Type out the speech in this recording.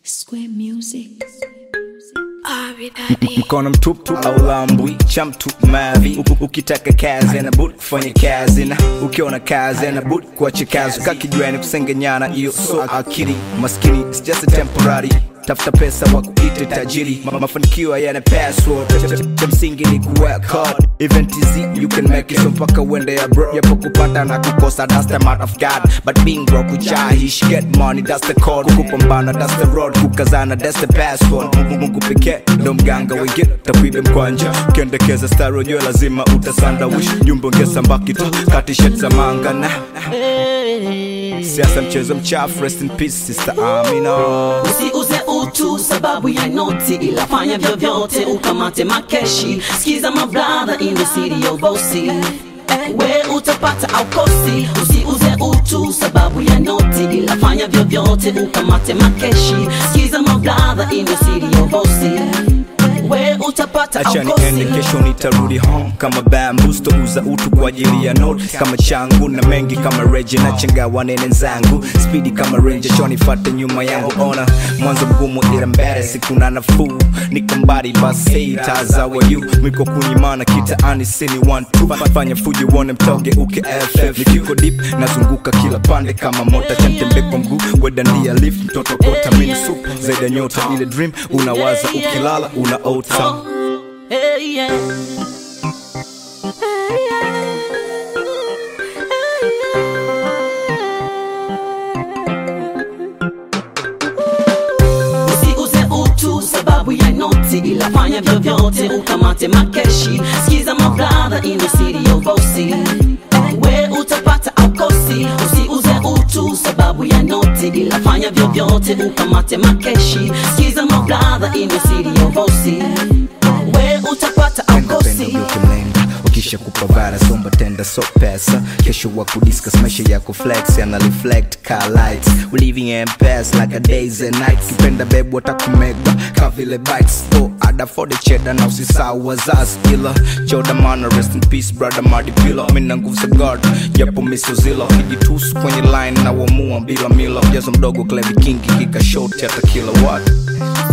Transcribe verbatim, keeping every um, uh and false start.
Square Music. Mkono mtupu au lambwi cha mtu mavi. Ukitaka kazi na budi kufanya kazi, na ukiona kazi na budi kuacha kazi. Kakijua ni kusengenyana iyo so akili. Maskini it's just a temporary. Tafuta pesa wa kuite tajiri. Mafanikio yana password. Cha msingi ni kuwork hard. Event easy, you can make it. So mpaka uende ya bro. Yapo kupata na kukosa, that's the matter of God. But being broke kujahish, get money, that's the code. Kukupambana, that's the road. Kukazana, that's the password. Mungu pekee ndo mganga, wengine tapibe mkwanja. Ukiendekeza star ujue lazima utasanda wish. Jumbo ongeza mbakito, kati shet za mangana. Siasa mchezo mchafu, rest in peace sister Amina. Usiuze utu sababu ya noti, ila fanya vyovyote ukamate makeshi. Skiza my brother in the city of Bossy, we utapata au kosi. Usiuze utu sababu ya noti, ila fanya vyovyote ukamate makeshi. Skiza my brother in the city of Bossy, we utapata au kosi. Achani ende kesho nitarudi home kama bamboo. Sto uza utu kwa ajili ya note kama changu, na mengi kama reje na chenga wanene nzangu. Speedy kama ranger choni fate nyuma yangu. Ona mwanzo mgumu ila mbele siku na nafuu. Niko mbali basi tazawa you. Mwiko kunyimana kitaani sini one two. Fanya fuji uone mtoge uke F F. Nikiko deep nazunguka kila pande kama mota. Chantembe kwa mguu weda ndia lift mtoto kota mini soup. Zaida nyota ile dream unawaza ukilala unaota. Oh, hey, yeah. Hey, yeah. Usiuze utu sababu ya noti, ila fanya vyovyote ukamate makeshi. Skiza my brother in the city of Bossy, we utapata au kosi. Usiuze utu sababu ya noti, ila fanya vyovyote ukamate makeshi. Skiza my brother in the city of Bossy, we utapata au kosi. Ukisha kupavara somba tenda so pesa. Kesho wa kudiscuss maisha yako flex yana reflect car lights. We living in past like a days and nights. Kipenda babe watakumega kavile bites. Oh ada for the cheddar na usisahau wazazi ila. Joda mana rest in peace brother Mardi Pillow. Mina nguvu za guard yapo miso zilo. Kijitusu kwenye line na wamua bila milo. Jazo mdogo Clevy King kika short hata kilowatt.